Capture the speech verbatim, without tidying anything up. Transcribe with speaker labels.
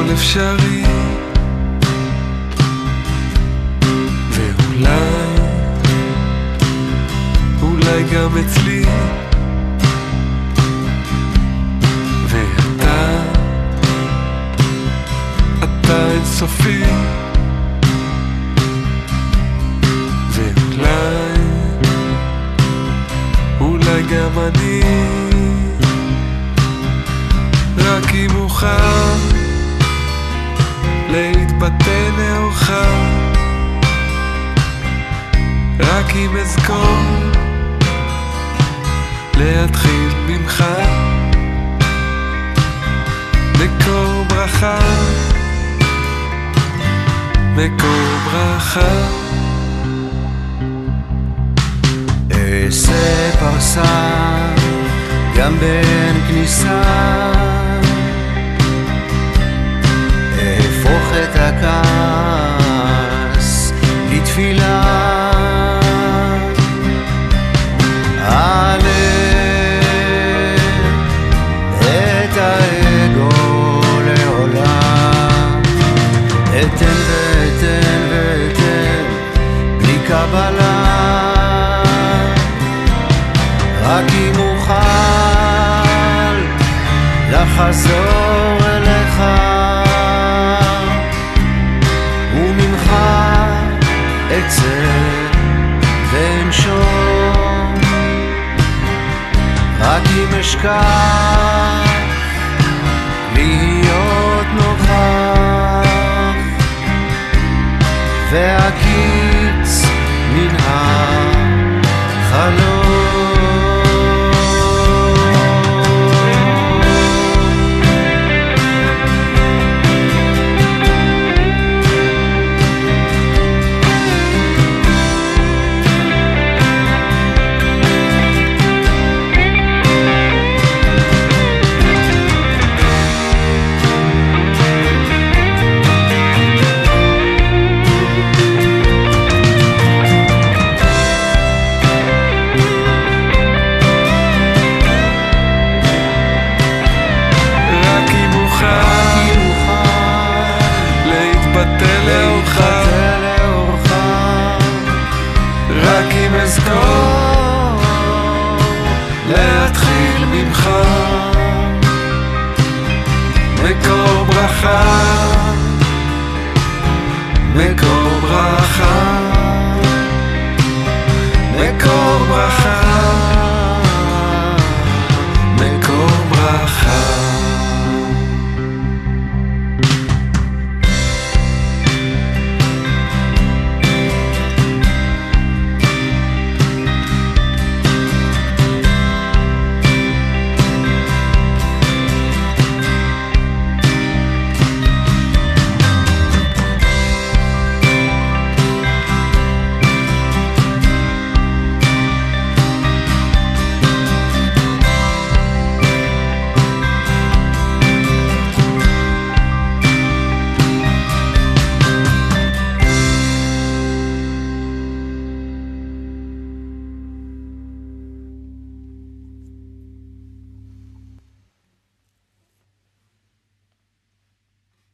Speaker 1: הכל אפשרי, ואולי, אולי גם אצלי. ואתה, אתה אינסופי, ואולי, אולי גם אני. רק אם אוכל להתפתל לאורך, רק אם אזכור להתחיל ממך, מקור ברכה, מקור ברכה.
Speaker 2: אעשה פרסה גם בין כניסה, אהפוך את הכעס לתפילה, אעלה את האגו לעולם, אתן ואתן ואתן בלי קבלה, רק אם אוכל לחזור אליך, וממך אצא ואנשום, רק אם אשכח להיות נוכח, והקיץ מן החלום.
Speaker 1: רק אם אזכור להתחיל ממך, מקור ברכה, מקור ברכה.